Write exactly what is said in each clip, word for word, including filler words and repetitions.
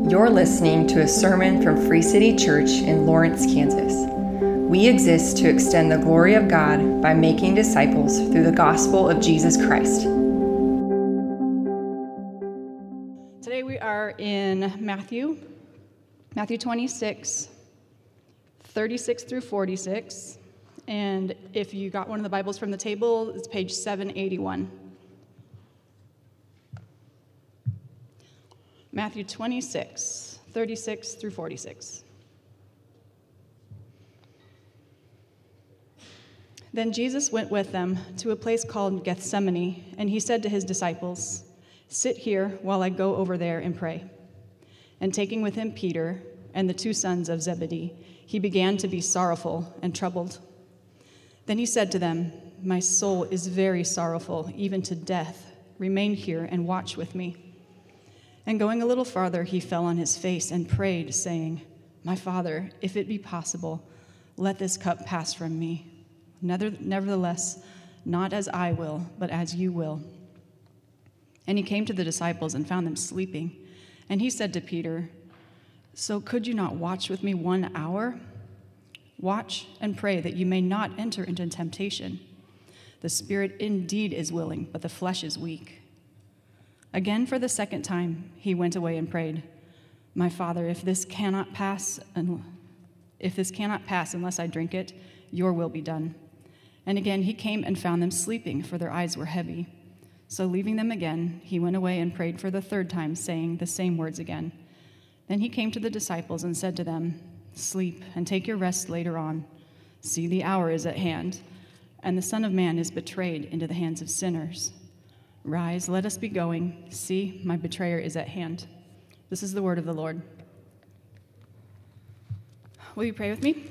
You're listening to a sermon from Free City Church in Lawrence, Kansas. We exist to extend the glory of God by making disciples through the gospel of Jesus Christ. Today we are in Matthew, Matthew twenty-six, thirty-six through forty-six. And if you got one of the Bibles from the table, it's page seven eighty-one. Matthew twenty-six, thirty-six through forty-six. Then Jesus went with them to a place called Gethsemane, and he said to his disciples, "Sit here while I go over there and pray." And taking with him Peter and the two sons of Zebedee, he began to be sorrowful and troubled. Then he said to them, "My soul is very sorrowful, even to death. Remain here and watch with me." And going a little farther, he fell on his face and prayed, saying, "My Father, if it be possible, let this cup pass from me. Nevertheless, not as I will, but as you will." And he came to the disciples and found them sleeping. And he said to Peter, "So could you not watch with me one hour? Watch and pray that you may not enter into temptation. The spirit indeed is willing, but the flesh is weak." Again, for the second time, he went away and prayed, "My Father, if this cannot pass, if this cannot pass unless I drink it, your will be done." And again, he came and found them sleeping, for their eyes were heavy. So leaving them again, he went away and prayed for the third time, saying the same words again. Then he came to the disciples and said to them, "Sleep and take your rest later on. See, the hour is at hand, and the Son of Man is betrayed into the hands of sinners. Rise, let us be going. See, my betrayer is at hand." This is the word of the Lord. Will you pray with me?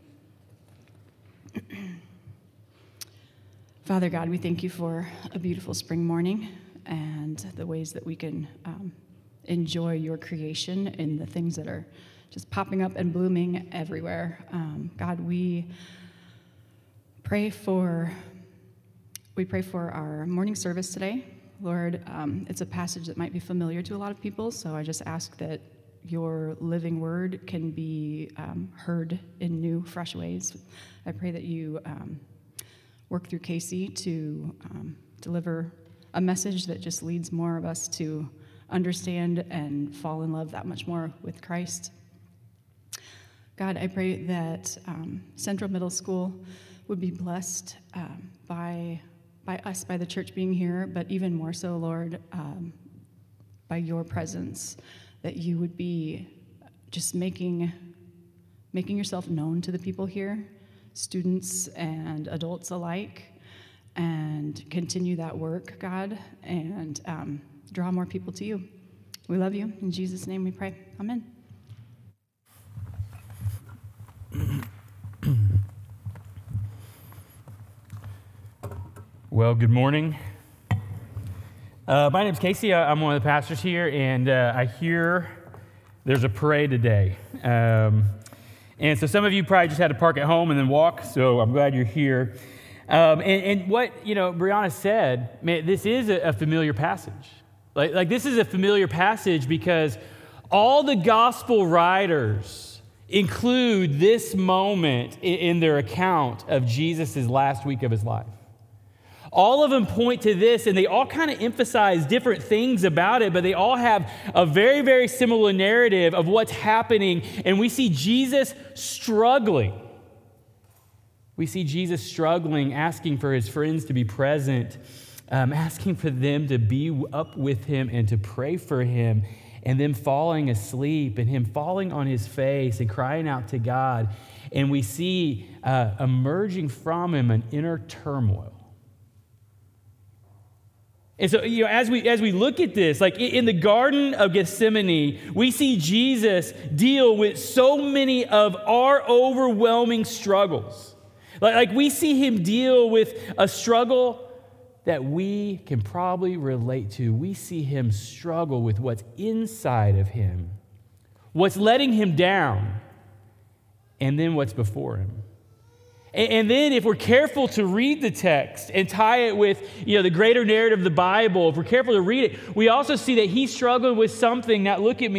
Father God, we thank you for a beautiful spring morning and the ways that we can um, enjoy your creation and the things that are just popping up and blooming everywhere. Um, God, we pray for we pray for our morning service today. Lord, um, it's a passage that might be familiar to a lot of people, so I just ask that your living word can be um, heard in new, fresh ways. I pray that you um, work through Casey to um, deliver a message that just leads more of us to understand and fall in love that much more with Christ. God, I pray that um, Central Middle School would be blessed um, by by us, by the church being here, but even more so, Lord, um, by your presence, that you would be just making making yourself known to the people here, students and adults alike, and continue that work, God, and um, draw more people to you. We love you. In Jesus' name we pray. Amen. Well, good morning. Uh, my name's Casey. I'm one of the pastors here, and uh, I hear there's a parade today. Um, and so some of you probably just had to park at home and then walk, so I'm glad you're here. Um, and, and what, you know, Brianna said, man, this is a, a familiar passage. Like, like this is a familiar passage because all the gospel writers include this moment in, in their account of Jesus' last week of his life. All of them point to this, and they all kind of emphasize different things about it, but they all have a very, very similar narrative of what's happening, and we see Jesus struggling. We see Jesus struggling, asking for his friends to be present, um, asking for them to be up with him and to pray for him, and then falling asleep, and him falling on his face and crying out to God, and we see uh, emerging from him an inner turmoil. And so, you know, as we as we look at this, like in the Garden of Gethsemane, we see Jesus deal with so many of our overwhelming struggles. Like, like we see him deal with a struggle that we can probably relate to. We see him struggle with what's inside of him, what's letting him down, and then what's before him. And then if we're careful to read the text and tie it with, you know, the greater narrative of the Bible, if we're careful to read it, we also see that he's struggling with something. Now look at me.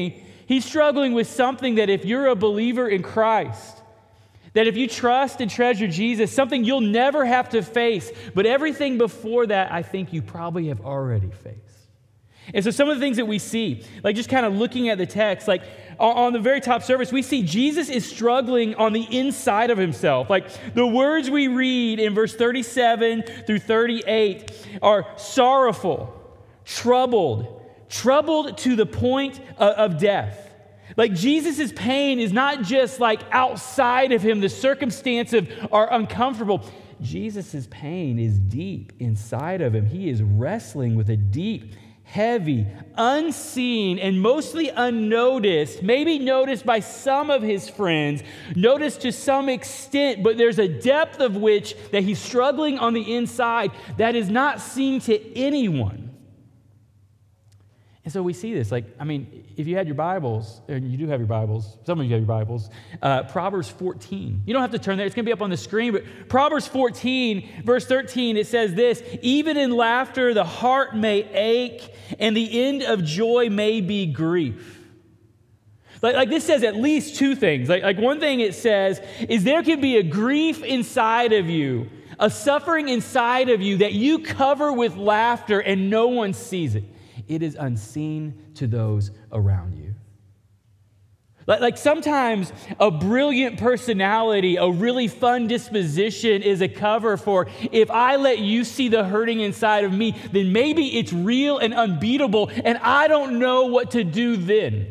He's struggling with something that if you're a believer in Christ, that if you trust and treasure Jesus, something you'll never have to face. But everything before that, I think you probably have already faced. And so some of the things that we see, like just kind of looking at the text, like on the very top surface, we see Jesus is struggling on the inside of himself. Like the words we read in verse thirty-seven through thirty-eight are sorrowful, troubled, troubled to the point of death. Like Jesus' pain is not just like outside of him, the circumstances are uncomfortable. Jesus' pain is deep inside of him. He is wrestling with a deep, heavy, unseen, and mostly unnoticed, maybe noticed by some of his friends, noticed to some extent, but there's a depth of which that he's struggling on the inside that is not seen to anyone. And so we see this, like, I mean, if you had your Bibles, and you do have your Bibles, some of you have your Bibles, uh, Proverbs fourteen. You don't have to turn there, it's going to be up on the screen, but Proverbs fourteen, verse thirteen, it says this, even in laughter the heart may ache, and the end of joy may be grief. Like, like this says at least two things. Like, like one thing it says is there can be a grief inside of you, a suffering inside of you that you cover with laughter and no one sees it. It is unseen to those around you. Like, like sometimes a brilliant personality, a really fun disposition is a cover for if I let you see the hurting inside of me, then maybe it's real and unbeatable and I don't know what to do then.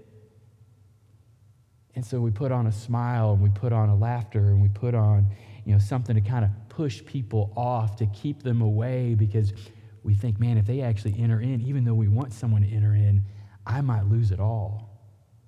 And so we put on a smile and we put on a laughter and we put on, you know, something to kind of push people off, to keep them away, because we think, man, if they actually enter in, even though we want someone to enter in, I might lose it all.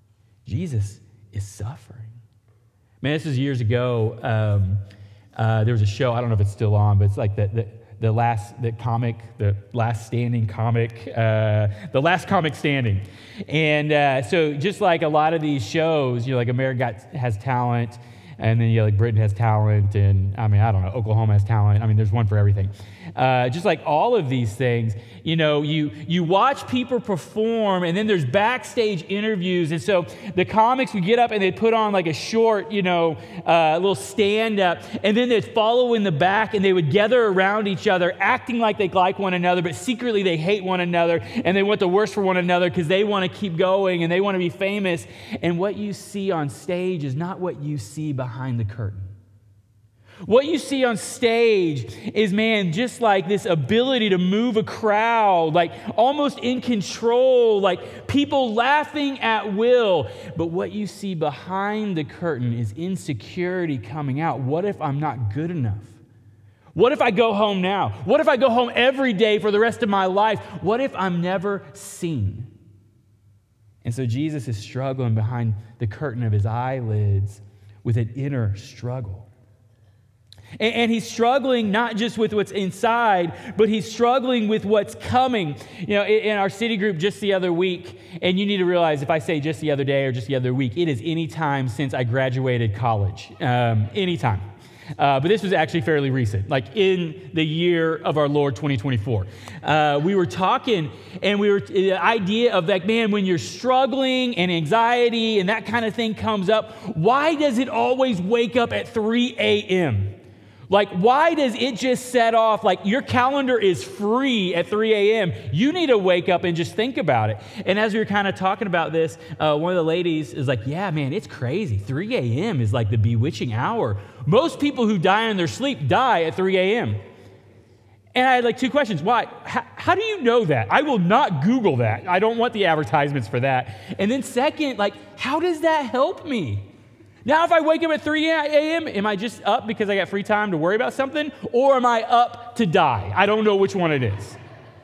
Jesus is suffering. Man, this was years ago. Um, uh, there was a show, I don't know if it's still on, but it's like the, the, the last the comic, the last standing comic, uh, the last comic standing. And uh, so just like a lot of these shows, you know, like America Got, has Talent, and then, you know, like Britain has talent, and I mean, I don't know, Oklahoma has talent. I mean, there's one for everything. Uh, just like all of these things, you know, you you watch people perform, and then there's backstage interviews. And so the comics would get up and they'd put on like a short, you know, uh, little stand-up, and then they'd follow in the back, and they would gather around each other, acting like they like one another, but secretly they hate one another, and they want the worst for one another because they want to keep going, and they want to be famous. And what you see on stage is not what you see behind the curtain. What you see on stage is, man, just like this ability to move a crowd, like almost in control, like people laughing at will. But what you see behind the curtain is insecurity coming out. What if I'm not good enough? What if I go home now? What if I go home every day for the rest of my life? What if I'm never seen? And so Jesus is struggling behind the curtain of his eyelids with an inner struggle. And, and he's struggling not just with what's inside, but he's struggling with what's coming. You know, in, in our city group just the other week, and you need to realize if I say just the other day or just the other week, it is any time since I graduated college. Um, anytime. Uh, but this was actually fairly recent, like in the year of our Lord twenty twenty-four. Uh, we were talking, and we were the idea of like, man, when you're struggling and anxiety and that kind of thing comes up, why does it always wake up at three a.m.? Like, why does it just set off? Like, your calendar is free at three a.m. You need to wake up and just think about it. And as we were kind of talking about this, uh, one of the ladies is like, yeah, man, it's crazy. three a.m. is like the bewitching hour. Most people who die in their sleep die at three a.m. And I had like two questions. Why? How, how do you know that? I will not Google that. I don't want the advertisements for that. And then second, like, how does that help me? Now, if I wake up at three a.m., am I just up because I got free time to worry about something? Or am I up to die? I don't know which one it is.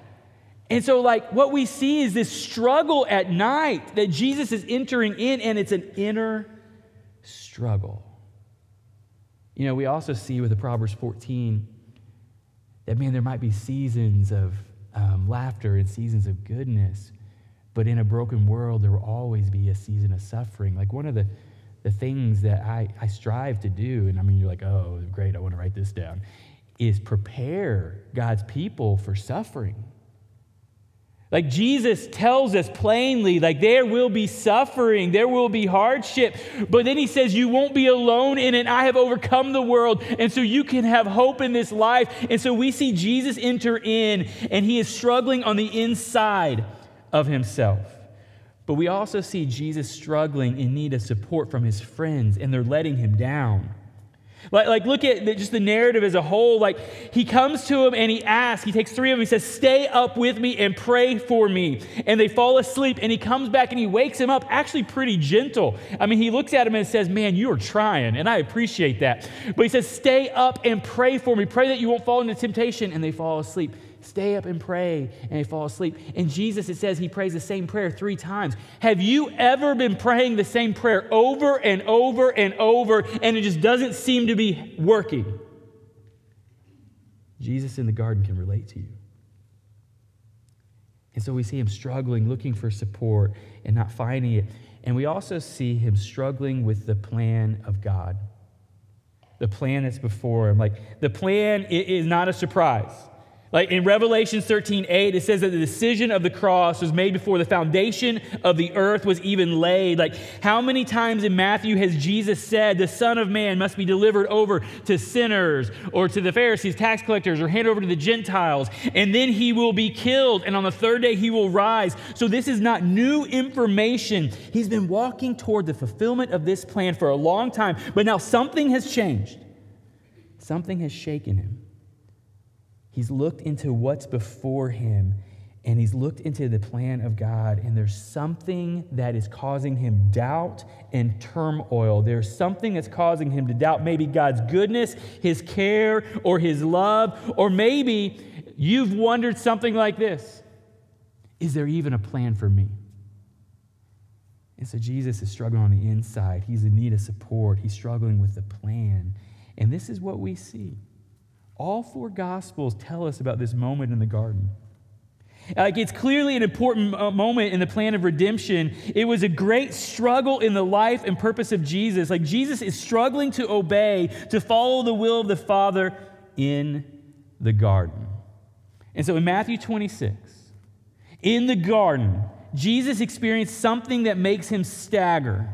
And so, like, what we see is this struggle at night that Jesus is entering in, and it's an inner struggle. You know, we also see with the Proverbs fourteen that, man, there might be seasons of um, laughter and seasons of goodness, but in a broken world, there will always be a season of suffering. Like, one of the The things that I, I strive to do, and I mean, you're like, oh, great, I want to write this down, is prepare God's people for suffering. Like Jesus tells us plainly, like there will be suffering, there will be hardship. But then he says, you won't be alone in it. I have overcome the world. And so you can have hope in this life. And so we see Jesus enter in, and he is struggling on the inside of himself. But we also see Jesus struggling in need of support from his friends, and they're letting him down. Like, like look at the, just the narrative as a whole. Like he comes to him and he asks, he takes three of them, he says, stay up with me and pray for me. And they fall asleep, and he comes back and he wakes him up, actually pretty gentle. I mean, he looks at him and says, man, you are trying, and I appreciate that. But he says, stay up and pray for me. Pray that you won't fall into temptation. And they fall asleep. Stay up and pray, and they fall asleep. And Jesus, it says he prays the same prayer three times. Have you ever been praying the same prayer over and over and over, and it just doesn't seem to be working? Jesus in the garden can relate to you. And so we see him struggling, looking for support and not finding it. And we also see him struggling with the plan of God, the plan that's before him. Like the plan is not a surprise. Like in Revelation thirteen eight, it says that the decision of the cross was made before the foundation of the earth was even laid. Like how many times in Matthew has Jesus said the Son of Man must be delivered over to sinners or to the Pharisees, tax collectors, or handed over to the Gentiles, and then he will be killed, and on the third day he will rise. So this is not new information. He's been walking toward the fulfillment of this plan for a long time, but now something has changed. Something has shaken him. He's looked into what's before him, and he's looked into the plan of God, and there's something that is causing him doubt and turmoil. There's something that's causing him to doubt maybe God's goodness, his care, or his love, or maybe you've wondered something like this: is there even a plan for me? And so Jesus is struggling on the inside. He's in need of support. He's struggling with the plan. And this is what we see. All four Gospels tell us about this moment in the garden. Like it's clearly an important moment in the plan of redemption. It was a great struggle in the life and purpose of Jesus. Like Jesus is struggling to obey, to follow the will of the Father in the garden. And so in Matthew twenty-six, in the garden, Jesus experienced something that makes him stagger.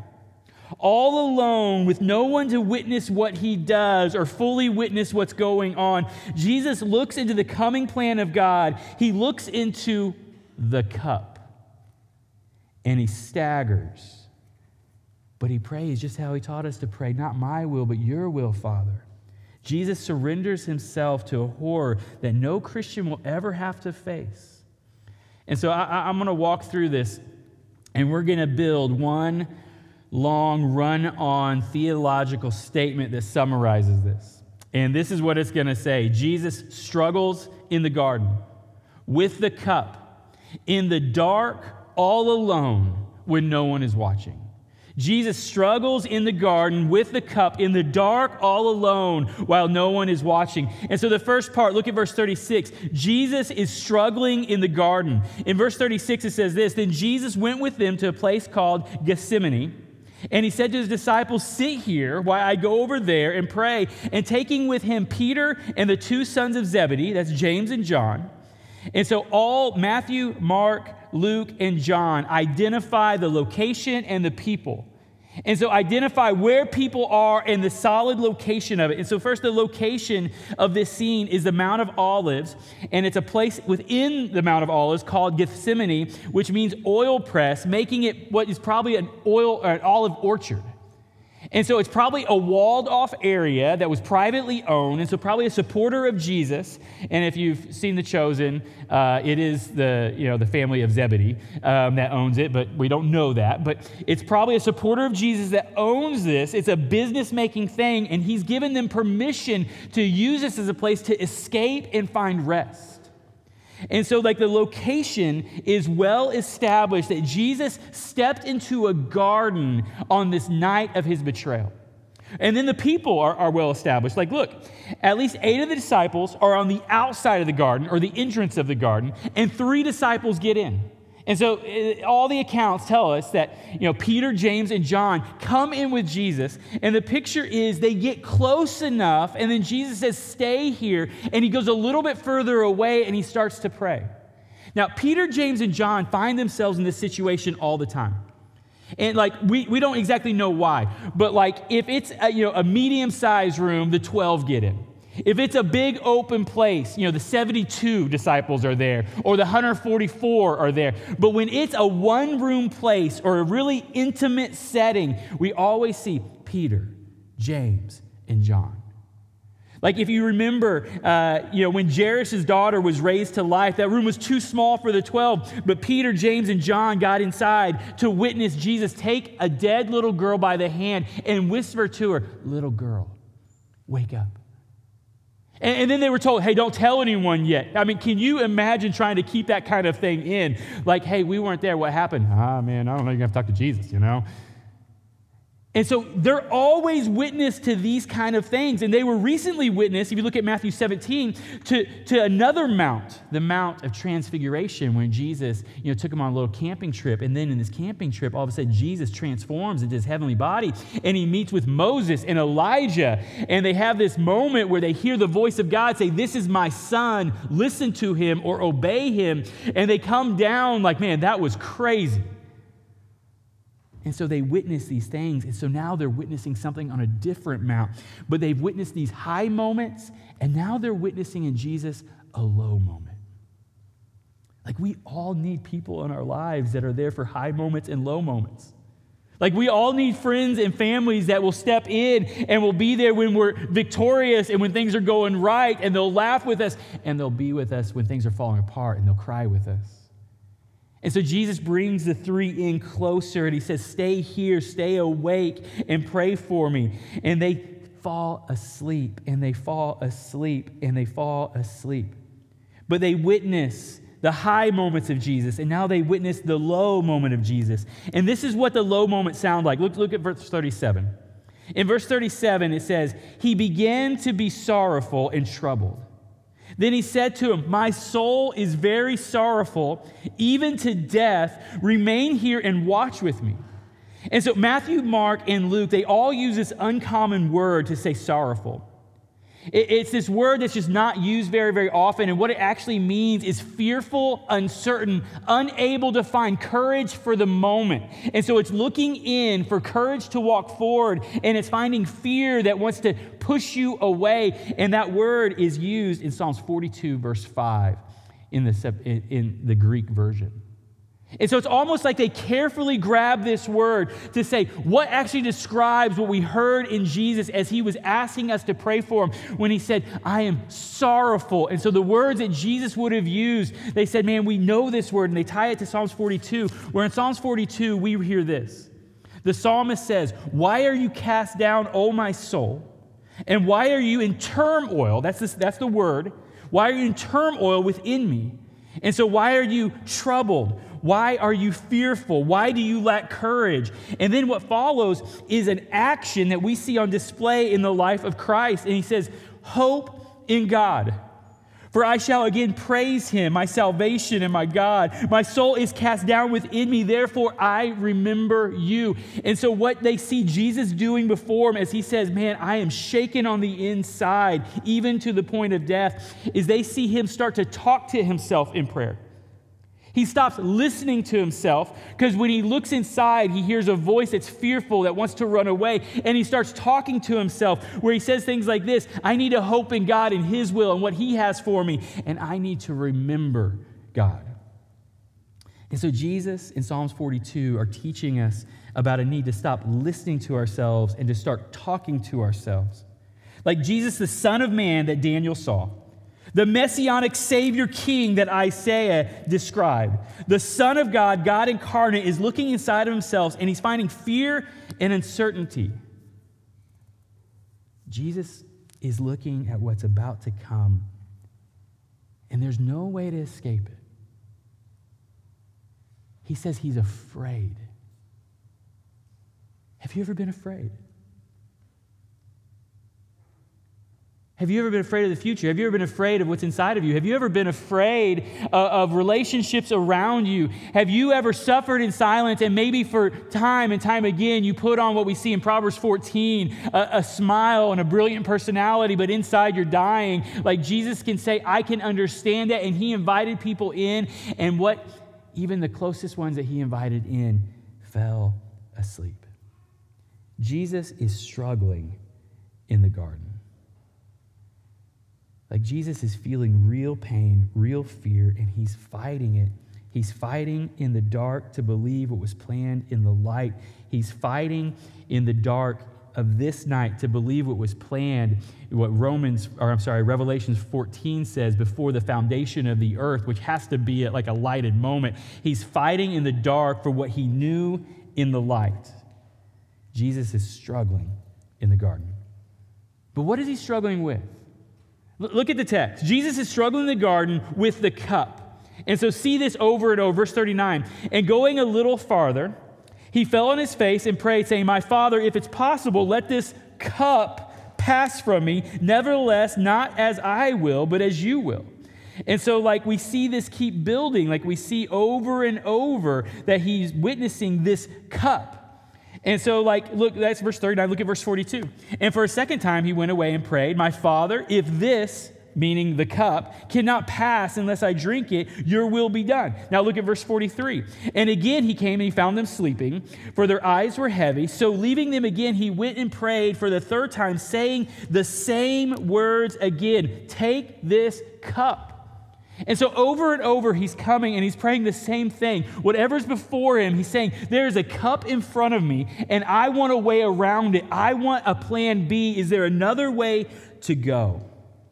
All alone, with no one to witness what he does or fully witness what's going on, Jesus looks into the coming plan of God. He looks into the cup, and he staggers. But he prays just how he taught us to pray, not my will, but your will, Father. Jesus surrenders himself to a horror that no Christian will ever have to face. And so I, I'm going to walk through this, and we're going to build one long run-on theological statement that summarizes this. And this is what it's going to say. Jesus struggles in the garden with the cup, in the dark, all alone, when no one is watching. Jesus struggles in the garden with the cup, in the dark, all alone, while no one is watching. And so the first part, look at verse thirty-six. Jesus is struggling in the garden. In verse thirty-six, it says this: Then Jesus went with them to a place called Gethsemane, and he said to his disciples, sit here while I go over there and pray. And taking with him Peter and the two sons of Zebedee, that's James and John. And so all Matthew, Mark, Luke, and John identify the location and the people. And so identify where people are and the solid location of it. And so first, the location of this scene is the Mount of Olives, and it's a place within the Mount of Olives called Gethsemane, which means oil press, making it what is probably an oil or an olive orchard. And so it's probably a walled-off area that was privately owned, and so probably a supporter of Jesus. And if you've seen The Chosen, uh, it is the you know the family of Zebedee um, that owns it, but we don't know that. But it's probably a supporter of Jesus that owns this. It's a business-making thing, and he's given them permission to use this as a place to escape and find rest. And so like the location is well established that Jesus stepped into a garden on this night of his betrayal. And then the people are, are well established. Like, look, at least eight of the disciples are on the outside of the garden or the entrance of the garden, and three disciples get in. And so it, all the accounts tell us that, you know, Peter, James, and John come in with Jesus, and the picture is they get close enough, and then Jesus says, stay here, and he goes a little bit further away, and he starts to pray. Now, Peter, James, and John find themselves in this situation all the time. And like, we, we don't exactly know why, but like, if it's a, you know, a medium-sized room, the twelve get in. If it's a big open place, you know, the seventy-two disciples are there, or the one hundred forty-four are there. But when it's a one-room place or a really intimate setting, we always see Peter, James, and John. Like if you remember, uh, you know, when Jairus' daughter was raised to life, that room was too small for the twelve, but Peter, James, and John got inside to witness Jesus take a dead little girl by the hand and whisper to her, "Little girl, wake up." And, and then they were told, "Hey, don't tell anyone yet." I mean, can you imagine trying to keep that kind of thing in? Like, "Hey, we weren't there. What happened?" "Ah, man, I don't know. You're going to have to talk to Jesus, you know?" And so they're always witness to these kind of things. And they were recently witness, if you look at Matthew seventeen, to, to another mount, the Mount of Transfiguration, when Jesus, you know, took them on a little camping trip. And then in this camping trip, all of a sudden, Jesus transforms into his heavenly body. And he meets with Moses and Elijah. And they have this moment where they hear the voice of God say, "This is my son, listen to him," or "obey him." And they come down like, man, that was crazy. And so they witness these things. And so now they're witnessing something on a different mount. But they've witnessed these high moments, and now they're witnessing in Jesus a low moment. Like, we all need people in our lives that are there for high moments and low moments. Like, we all need friends and families that will step in and will be there when we're victorious and when things are going right, and they'll laugh with us, and they'll be with us when things are falling apart, and they'll cry with us. And so Jesus brings the three in closer, and he says, "Stay here, stay awake, and pray for me." And they fall asleep, and they fall asleep, and they fall asleep. But they witness the high moments of Jesus, and now they witness the low moment of Jesus. And this is what the low moments sound like. Look, look at verse thirty-seven. In verse thirty-seven, it says, "He began to be sorrowful and troubled. Then he said to him, 'My soul is very sorrowful, even to death. Remain here and watch with me.'" And so Matthew, Mark, and Luke, they all use this uncommon word to say sorrowful. It's this word that's just not used very, very often. And what it actually means is fearful, uncertain, unable to find courage for the moment. And so it's looking in for courage to walk forward, and it's finding fear that wants to push you away. And that word is used in Psalms forty-two, verse five, in the, in the Greek version. And so it's almost like they carefully grab this word to say what actually describes what we heard in Jesus as he was asking us to pray for him when he said, "I am sorrowful." And so the words that Jesus would have used, they said, man, we know this word, and they tie it to Psalms forty-two, where in Psalms forty-two, we hear this. The psalmist says, "Why are you cast down, O my soul? And why are you in turmoil?" That's, this, that's the word. "Why are you in turmoil within me? And so why are you troubled? Why are you fearful? Why do you lack courage?" And then what follows is an action that we see on display in the life of Christ. And he says, "Hope in God. For I shall again praise him, my salvation and my God. My soul is cast down within me, therefore I remember you." And so what they see Jesus doing before him as he says, man, I am shaken on the inside, even to the point of death, is they see him start to talk to himself in prayer. He stops listening to himself, because when he looks inside, he hears a voice that's fearful, that wants to run away. And he starts talking to himself, where he says things like this: "I need to hope in God and his will and what he has for me. And I need to remember God." And so Jesus in Psalms forty-two are teaching us about a need to stop listening to ourselves and to start talking to ourselves. Like Jesus, the Son of Man that Daniel saw, the Messianic Savior King that Isaiah described, the Son of God, God incarnate, is looking inside of himself, and he's finding fear and uncertainty. Jesus is looking at what's about to come, and there's no way to escape it. He says he's afraid. Have you ever been afraid? Have you ever been afraid of the future? Have you ever been afraid of what's inside of you? Have you ever been afraid uh, of relationships around you? Have you ever suffered in silence and maybe for time and time again you put on what we see in Proverbs fourteen, a, a smile and a brilliant personality, but inside you're dying? Like Jesus can say, I can understand that, and he invited people in, and what even the closest ones that he invited in fell asleep. Jesus is struggling in the garden. Like Jesus is feeling real pain, real fear, and he's fighting it. He's fighting in the dark to believe what was planned in the light. He's fighting in the dark of this night to believe what was planned, what Romans, or I'm sorry, Revelations fourteen says, before the foundation of the earth, which has to be at like a lighted moment. He's fighting in the dark for what he knew in the light. Jesus is struggling in the garden. But what is he struggling with? Look at the text. Jesus is struggling in the garden with the cup. And so see this over and over. Verse thirty-nine. And going a little farther, he fell on his face and prayed, saying, My Father, if it's possible, let this cup pass from me. Nevertheless, not as I will, but as you will. And so like we see this keep building, like we see over and over that he's witnessing this cup. And so, like, look, that's verse thirty-nine. Look at verse forty-two. And for a second time, he went away and prayed, My Father, if this, meaning the cup, cannot pass unless I drink it, your will be done. Now look at verse forty-three. And again he came and he found them sleeping, for their eyes were heavy. So leaving them again, he went and prayed for the third time, saying the same words again, Take this cup. And so over and over, he's coming and he's praying the same thing. Whatever's before him, he's saying, there's a cup in front of me, and I want a way around it. I want a plan B. Is there another way to go?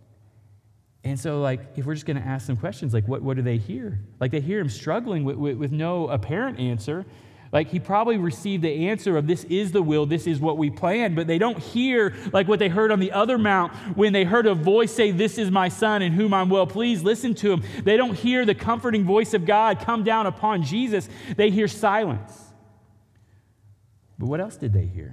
And so, like, if we're just going to ask some questions, like, what, what do they hear? Like, they hear him struggling with, with, with no apparent answer. Like, he probably received the answer of this is the will, this is what we planned, but they don't hear like what they heard on the other mount when they heard a voice say, this is my son in whom I'm well pleased, listen to him. They don't hear the comforting voice of God come down upon Jesus. They hear silence. But what else did they hear?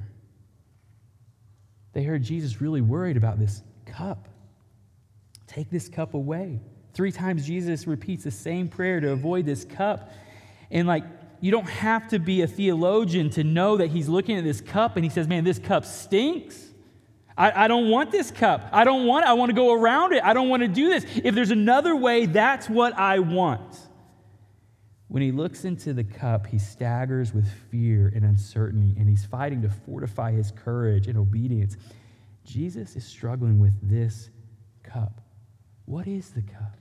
They heard Jesus really worried about this cup. Take this cup away. Three times Jesus repeats the same prayer to avoid this cup. And like, you don't have to be a theologian to know that he's looking at this cup and he says, man, this cup stinks. I, I don't want this cup. I don't want it. I want to go around it. I don't want to do this. If there's another way, that's what I want. When he looks into the cup, he staggers with fear and uncertainty, and he's fighting to fortify his courage and obedience. Jesus is struggling with this cup. What is the cup?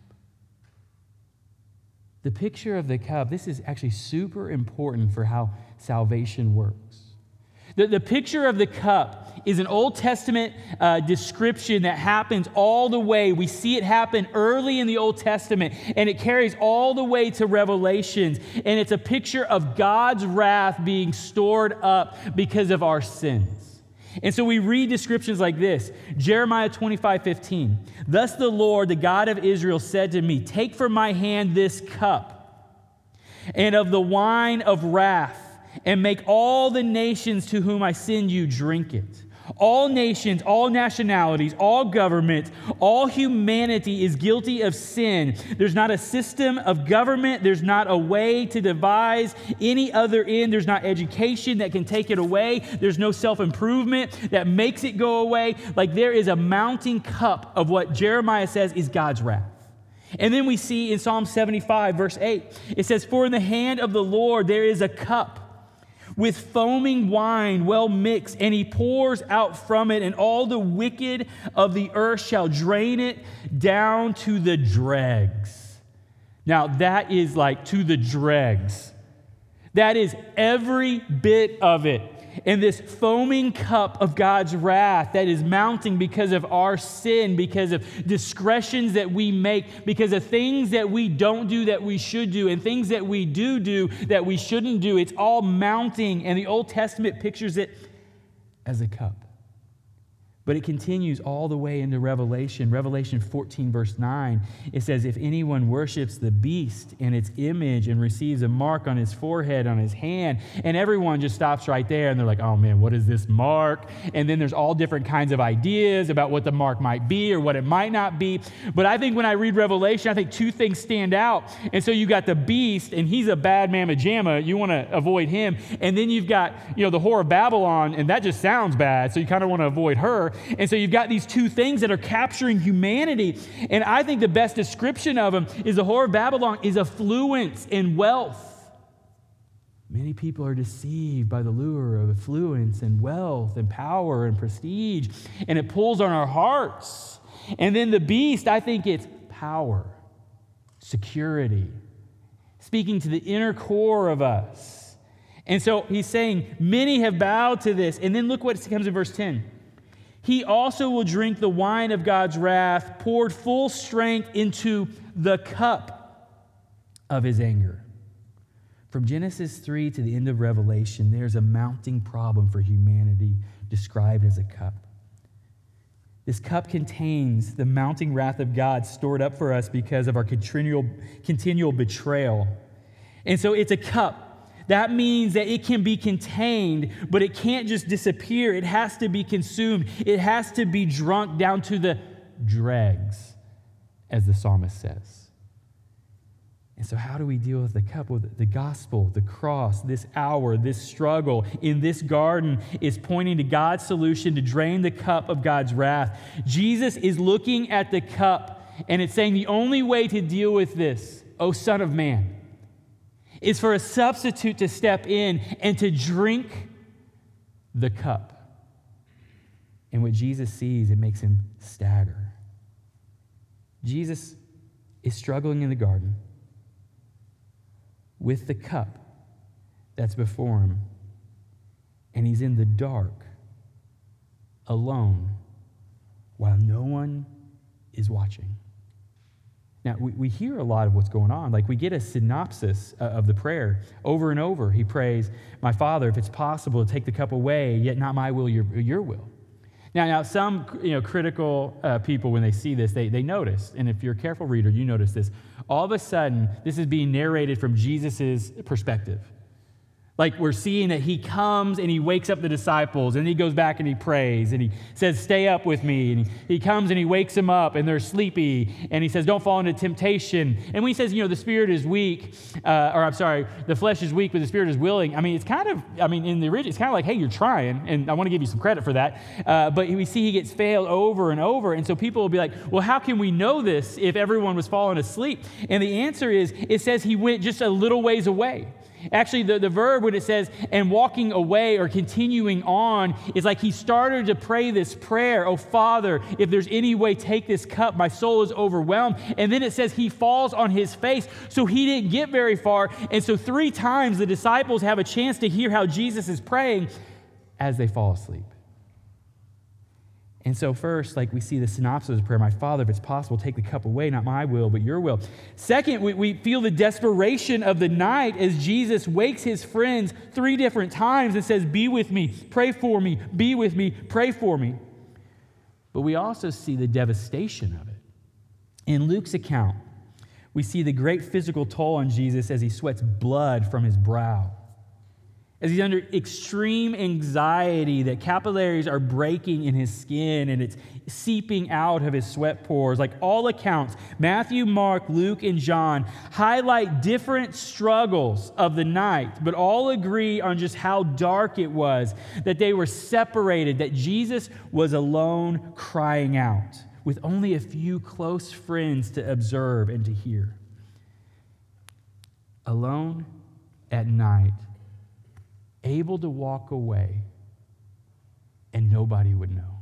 The picture of the cup, this is actually super important for how salvation works. The, the picture of the cup is an Old Testament uh, description that happens all the way. We see it happen early in the Old Testament, and it carries all the way to Revelations. And it's a picture of God's wrath being stored up because of our sins. And so we read descriptions like this. Jeremiah twenty-five fifteen. Thus the Lord, the God of Israel, said to me, Take from my hand this cup, and of the wine of wrath, and make all the nations to whom I send you drink it. All nations, all nationalities, all governments, all humanity is guilty of sin. There's not a system of government. There's not a way to devise any other end. There's not education that can take it away. There's no self-improvement that makes it go away. Like there is a mounting cup of what Jeremiah says is God's wrath. And then we see in Psalm seventy-five, verse eight, it says, For in the hand of the Lord there is a cup with foaming wine well mixed, and he pours out from it, and all the wicked of the earth shall drain it down to the dregs. Now that is like to the dregs. That is every bit of it. And this foaming cup of God's wrath that is mounting because of our sin, because of discretions that we make, because of things that we don't do that we should do, and things that we do do that we shouldn't do. It's all mounting, and the Old Testament pictures it as a cup. But it continues all the way into Revelation. Revelation fourteen, verse nine, it says, if anyone worships the beast and its image and receives a mark on his forehead, on his hand, and everyone just stops right there and they're like, oh man, what is this mark? And then there's all different kinds of ideas about what the mark might be or what it might not be. But I think when I read Revelation, I think two things stand out. And so you got the beast, and he's a bad mamma jamma. You want to avoid him. And then you've got, you know, the whore of Babylon, and that just sounds bad, so you kind of want to avoid her. And so you've got these two things that are capturing humanity. And I think the best description of them is the whore of Babylon is affluence and wealth. Many people are deceived by the lure of affluence and wealth and power and prestige, and it pulls on our hearts. And then the beast, I think it's power, security, speaking to the inner core of us. And so he's saying, many have bowed to this. And then look what comes in verse ten. He also will drink the wine of God's wrath, poured full strength into the cup of his anger. From Genesis three to the end of Revelation, there's a mounting problem for humanity described as a cup. This cup contains the mounting wrath of God stored up for us because of our continual, continual betrayal. And so it's a cup. That means that it can be contained, but it can't just disappear. It has to be consumed. It has to be drunk down to the dregs, as the psalmist says. And so how do we deal with the cup? Well, the gospel, the cross, this hour, this struggle in this garden is pointing to God's solution to drain the cup of God's wrath. Jesus is looking at the cup, and it's saying the only way to deal with this, O Son of Man, is for a substitute to step in and to drink the cup. And what Jesus sees, it makes him stagger. Jesus is struggling in the garden with the cup that's before him, and he's in the dark, alone, while no one is watching. Now, we, we hear a lot of what's going on. Like, we get a synopsis uh, of the prayer. Over and over, he prays, my Father, if it's possible to take the cup away, yet not my will, your, your will. Now, now some you know, critical uh, people, when they see this, they, they notice, and if you're a careful reader, you notice this. All of a sudden, this is being narrated from Jesus' perspective. Like, we're seeing that he comes and he wakes up the disciples, and he goes back and he prays, and he says, stay up with me. And he, he comes and he wakes them up, and they're sleepy, and he says, don't fall into temptation. And when he says, you know, the spirit is weak, uh, or I'm sorry, the flesh is weak, but the spirit is willing, I mean, it's kind of, I mean, in the original, it's kind of like, hey, you're trying, and I want to give you some credit for that. Uh, but we see he gets failed over and over, and so people will be like, well, how can we know this if everyone was falling asleep? And the answer is, it says he went just a little ways away. Actually, the, the verb when it says, and walking away or continuing on, is like he started to pray this prayer, oh, Father, if there's any way, take this cup. My soul is overwhelmed. And then it says he falls on his face. So he didn't get very far. And so three times the disciples have a chance to hear how Jesus is praying as they fall asleep. And so first, like we see the synopsis of the prayer, my Father, if it's possible, take the cup away, not my will, but your will. Second, we, we feel the desperation of the night as Jesus wakes his friends three different times and says, be with me, pray for me, be with me, pray for me. But we also see the devastation of it. In Luke's account, we see the great physical toll on Jesus as he sweats blood from his brow, as he's under extreme anxiety that capillaries are breaking in his skin and it's seeping out of his sweat pores. Like all accounts, Matthew, Mark, Luke, and John highlight different struggles of the night, but all agree on just how dark it was, that they were separated, that Jesus was alone crying out with only a few close friends to observe and to hear. Alone at night, able to walk away, and nobody would know.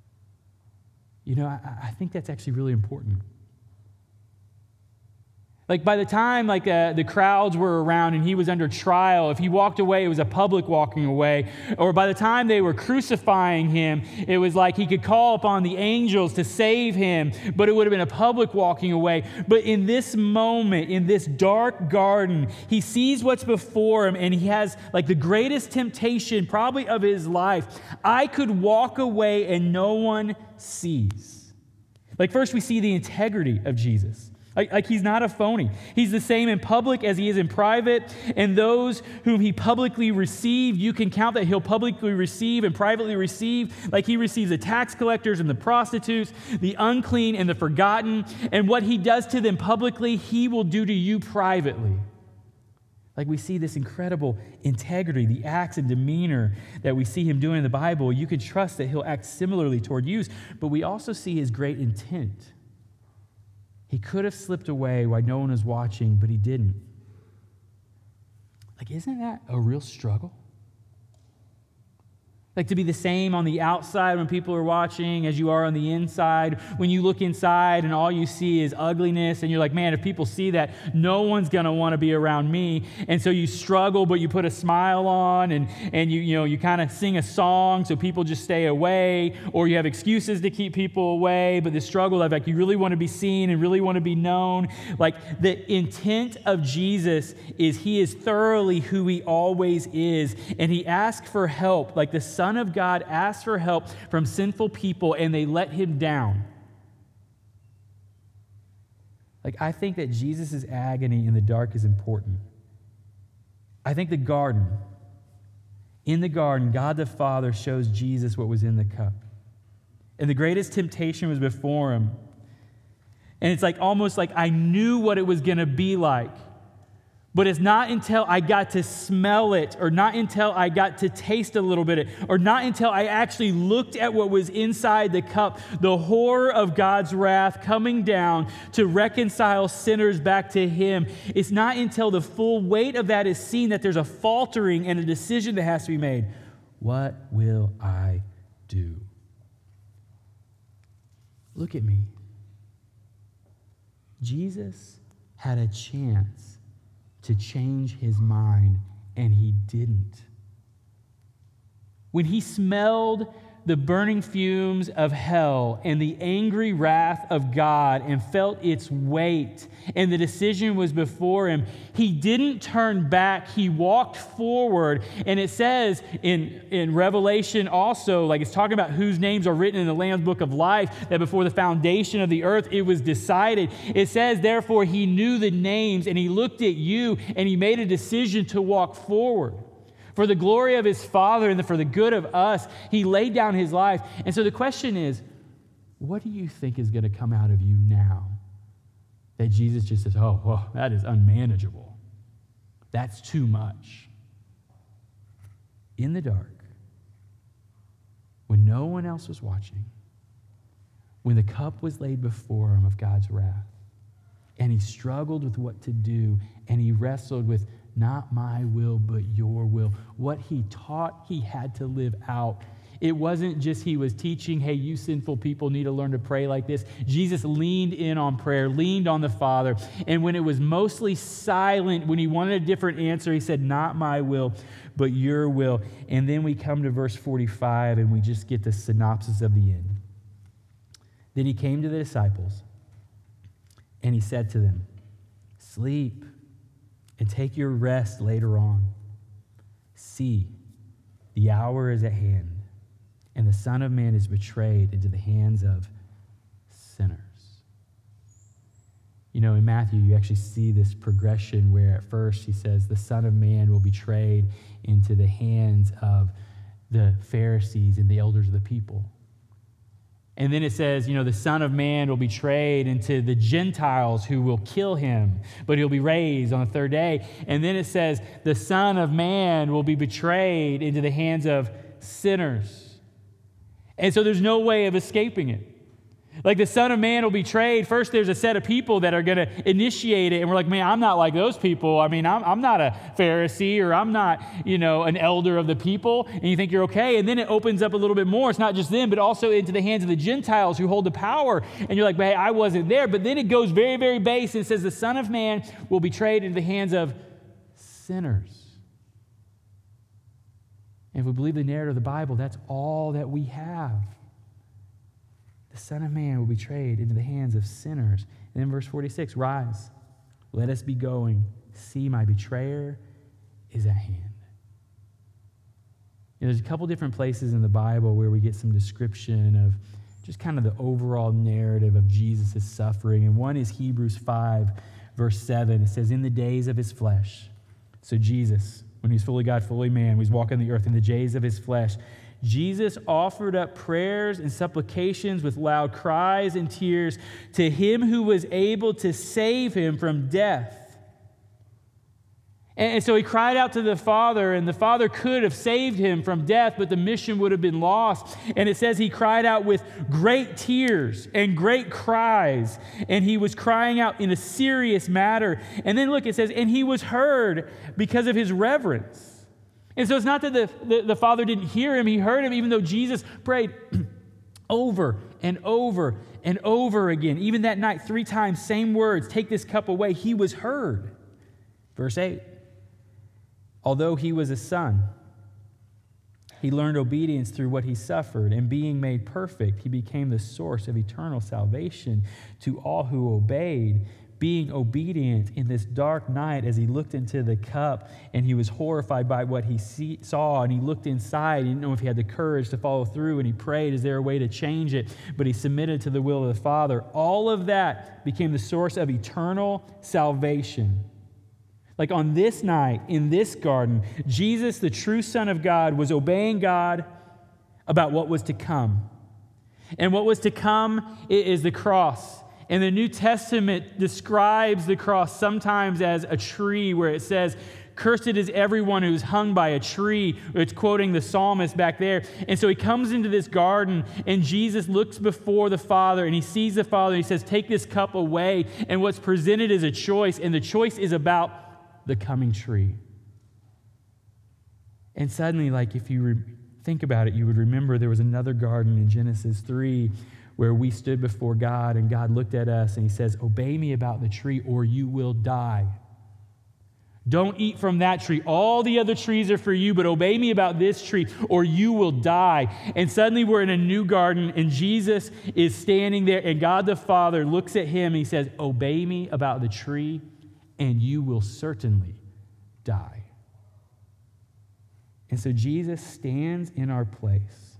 You know, I, I think that's actually really important. Like by the time like uh, the crowds were around and he was under trial, if he walked away, it was a public walking away. Or by the time they were crucifying him, it was like he could call upon the angels to save him, but it would have been a public walking away. But in this moment, in this dark garden, he sees what's before him and he has like the greatest temptation probably of his life. I could walk away and no one sees. Like first we see the integrity of Jesus. Like, like he's not a phony. He's the same in public as he is in private. And those whom he publicly received, you can count that he'll publicly receive and privately receive. Like he receives the tax collectors and the prostitutes, the unclean and the forgotten. And what he does to them publicly, he will do to you privately. Like we see this incredible integrity, the acts and demeanor that we see him doing in the Bible. You can trust that he'll act similarly toward you. But we also see his great intent. He could have slipped away while no one was watching, but he didn't. Like, isn't that a real struggle? Like to be the same on the outside when people are watching as you are on the inside. When you look inside and all you see is ugliness and you're like, man, if people see that, no one's going to want to be around me. And so you struggle, but you put a smile on and, and you, you know, you kind of sing a song so people just stay away, or you have excuses to keep people away. But the struggle of like, you really want to be seen and really want to be known. Like the intent of Jesus is he is thoroughly who he always is. And he asks for help. Like the Son of God asked for help from sinful people and they let him down. Like, I think that Jesus' agony in the dark is important. I think the garden, in the garden, God the Father shows Jesus what was in the cup. And the greatest temptation was before him. And it's like almost like I knew what it was going to be like. But it's not until I got to smell it, or not until I got to taste a little bit of it, or not until I actually looked at what was inside the cup, the horror of God's wrath coming down to reconcile sinners back to him. It's not until the full weight of that is seen that there's a faltering and a decision that has to be made. What will I do? Look at me. Jesus had a chance to change his mind, and he didn't. When he smelled the burning fumes of hell and the angry wrath of God and felt its weight, and the decision was before him, he didn't turn back. He walked forward. And it says in, in Revelation also, like it's talking about whose names are written in the Lamb's book of life, that before the foundation of the earth, it was decided. It says, therefore, he knew the names, and he looked at you, and he made a decision to walk forward. For the glory of his Father and for the good of us, he laid down his life. And so the question is, what do you think is going to come out of you now? That Jesus just says, oh, well, that is unmanageable. That's too much. In the dark, when no one else was watching, when the cup was laid before him of God's wrath, and he struggled with what to do, and he wrestled with not my will, but your will. What he taught, he had to live out. It wasn't just he was teaching, hey, you sinful people need to learn to pray like this. Jesus leaned in on prayer, leaned on the Father. And when it was mostly silent, when he wanted a different answer, he said, not my will, but your will. And then we come to verse forty-five, and we just get the synopsis of the end. Then he came to the disciples, and he said to them, sleep and take your rest later on. See, the hour is at hand, and the Son of Man is betrayed into the hands of sinners. You know, in Matthew, you actually see this progression where at first he says the Son of Man will be betrayed into the hands of the Pharisees and the elders of the people. And then it says, you know, the Son of Man will be betrayed into the Gentiles who will kill him, but he'll be raised on the third day. And then it says, the Son of Man will be betrayed into the hands of sinners. And so there's no way of escaping it. Like the Son of Man will be betrayed. First, there's a set of people that are going to initiate it. And we're like, man, I'm not like those people. I mean, I'm, I'm not a Pharisee, or I'm not, you know, an elder of the people. And you think you're okay. And then it opens up a little bit more. It's not just them, but also into the hands of the Gentiles who hold the power. And you're like, hey, I wasn't there. But then it goes very, very base. And it says the Son of Man will be betrayed into the hands of sinners. And if we believe the narrative of the Bible, that's all that we have. The Son of Man will be betrayed into the hands of sinners. And then verse forty-six, rise, let us be going. See, my betrayer is at hand. You know, there's a couple different places in the Bible where we get some description of just kind of the overall narrative of Jesus' suffering. And one is Hebrews five, verse seven. It says, in the days of his flesh. So Jesus, when he's fully God, fully man, he's walking the earth in the days of his flesh. Jesus offered up prayers and supplications with loud cries and tears to him who was able to save him from death. And so he cried out to the Father, and the Father could have saved him from death, but the mission would have been lost. And it says he cried out with great tears and great cries, and he was crying out in a serious matter. And then look, it says, and he was heard because of his reverence. And so it's not that the, the, the Father didn't hear him, he heard him, even though Jesus prayed over and over and over again. Even that night, three times, same words, take this cup away. He was heard. Verse eight. Although he was a son, he learned obedience through what he suffered, and being made perfect, he became the source of eternal salvation to all who obeyed. Being obedient in this dark night as he looked into the cup, and he was horrified by what he see, saw, and he looked inside. He didn't know if he had the courage to follow through, and he prayed, is there a way to change it? But he submitted to the will of the Father. All of that became the source of eternal salvation. Like on this night, in this garden, Jesus, the true Son of God, was obeying God about what was to come. And what was to come is the cross. And the New Testament describes the cross sometimes as a tree, where it says, cursed is everyone who's hung by a tree. It's quoting the psalmist back there. And so he comes into this garden, and Jesus looks before the Father, and he sees the Father, and he says, take this cup away. And what's presented is a choice, and the choice is about the coming tree. And suddenly, like if you re- think about it, you would remember there was another garden in Genesis three where we stood before God, and God looked at us and he says, obey me about the tree or you will die. Don't eat from that tree. All the other trees are for you, but obey me about this tree or you will die. And suddenly we're in a new garden, and Jesus is standing there, and God the Father looks at him and he says, obey me about the tree and you will certainly die. And so Jesus stands in our place.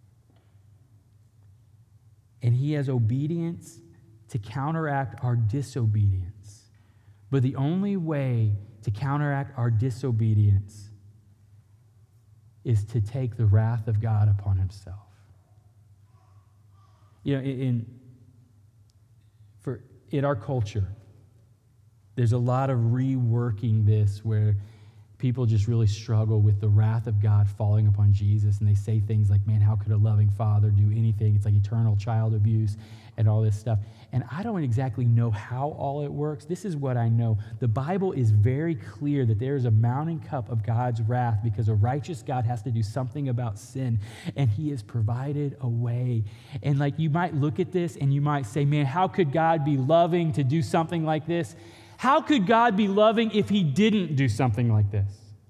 And he has obedience to counteract our disobedience. But the only way to counteract our disobedience is to take the wrath of God upon himself. You know, in, for, in our culture, there's a lot of reworking this where people just really struggle with the wrath of God falling upon Jesus, and they say things like, man, how could a loving father do anything? It's like eternal child abuse and all this stuff. And I don't exactly know how all it works. This is what I know. The Bible is very clear that there is a mounting cup of God's wrath because a righteous God has to do something about sin, and he has provided a way. And like you might look at this and you might say, man, how could God be loving to do something like this? How could God be loving if he didn't do something like this?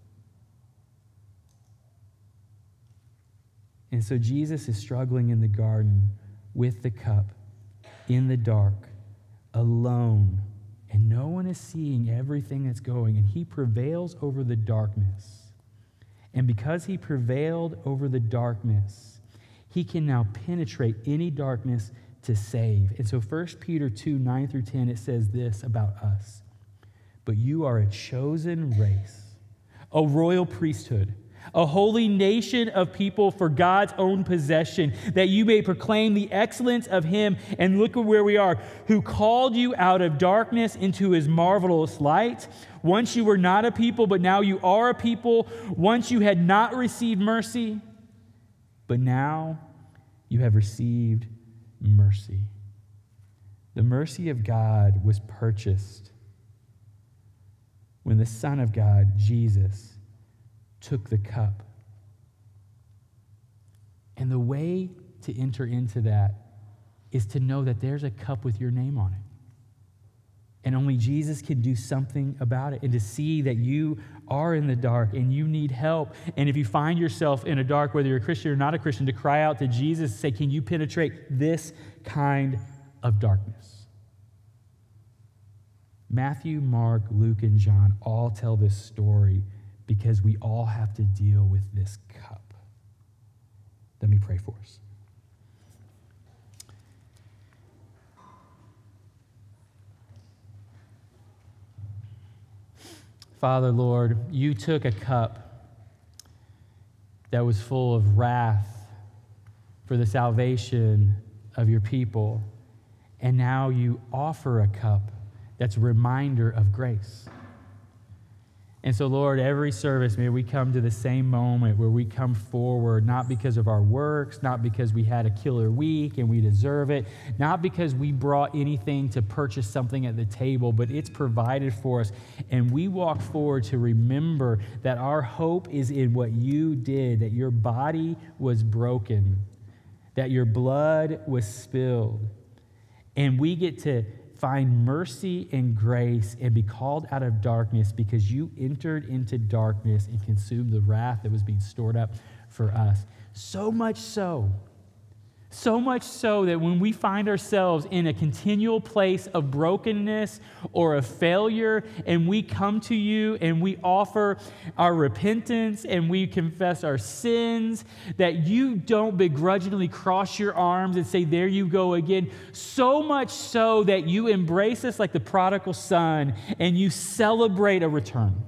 And so Jesus is struggling in the garden with the cup, in the dark, alone, and no one is seeing everything that's going, and he prevails over the darkness. And because he prevailed over the darkness, he can now penetrate any darkness to save. And so First Peter two, nine through ten, it says this about us. But you are a chosen race, a royal priesthood, a holy nation of people for God's own possession, that you may proclaim the excellence of him. And look at where we are, who called you out of darkness into his marvelous light. Once you were not a people, but now you are a people. Once you had not received mercy, but now you have received mercy. The mercy of God was purchased when the Son of God, Jesus, took the cup. And the way to enter into that is to know that there's a cup with your name on it. And only Jesus can do something about it, and to see that you are in the dark and you need help. And if you find yourself in a dark, whether you're a Christian or not a Christian, to cry out to Jesus and say, can you penetrate this kind of darkness? Matthew, Mark, Luke, and John all tell this story because we all have to deal with this cup. Let me pray for us. Father, Lord, you took a cup that was full of wrath for the salvation of your people, and now you offer a cup that's a reminder of grace. And so, Lord, every service, may we come to the same moment where we come forward, not because of our works, not because we had a killer week and we deserve it, not because we brought anything to purchase something at the table, but it's provided for us. And we walk forward to remember that our hope is in what you did, that your body was broken, that your blood was spilled. And we get to find mercy and grace and be called out of darkness because you entered into darkness and consumed the wrath that was being stored up for us. So much so, so much so that when we find ourselves in a continual place of brokenness or of failure, and we come to you and we offer our repentance and we confess our sins, that you don't begrudgingly cross your arms and say, there you go again. So much so that you embrace us like the prodigal son and you celebrate a return.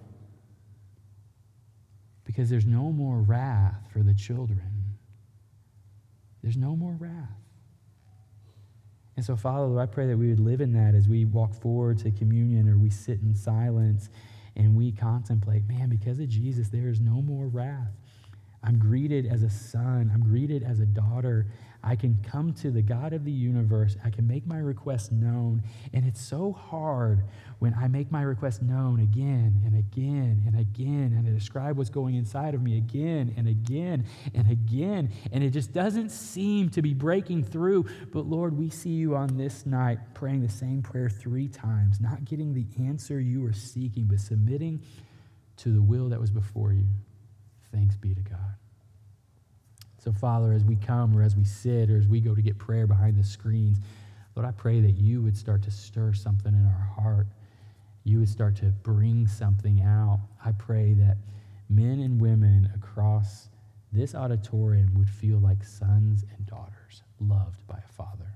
Because there's no more wrath for the children. There's no more wrath. And so, Father, Lord, I pray that we would live in that as we walk forward to communion or we sit in silence and we contemplate, man, because of Jesus, there is no more wrath. I'm greeted as a son. I'm greeted as a daughter. I can come to the God of the universe. I can make my request known. And it's so hard when I make my request known again and again and again, and I describe what's going inside of me again and again and again, and it just doesn't seem to be breaking through. But Lord, we see you on this night praying the same prayer three times, not getting the answer you were seeking, but submitting to the will that was before you. Thanks be to God. So, Father, as we come or as we sit or as we go to get prayer behind the screens, Lord, I pray that you would start to stir something in our heart. You would start to bring something out. I pray that men and women across this auditorium would feel like sons and daughters loved by a father.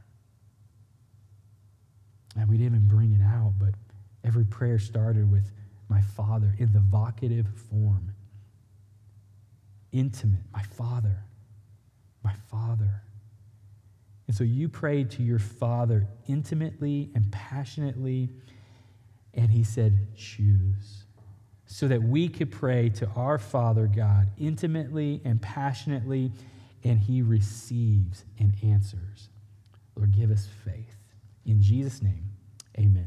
And we didn't even bring it out, but every prayer started with my Father in the vocative form. Intimate, my Father, my Father. And so you prayed to your Father intimately and passionately, and he said, choose. So that we could pray to our Father God intimately and passionately, and he receives and answers. Lord, give us faith. In Jesus' name, amen.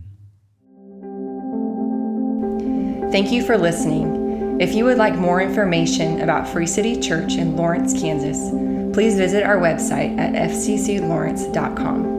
Thank you for listening. If you would like more information about Free City Church in Lawrence, Kansas, please visit our website at f c c lawrence dot com.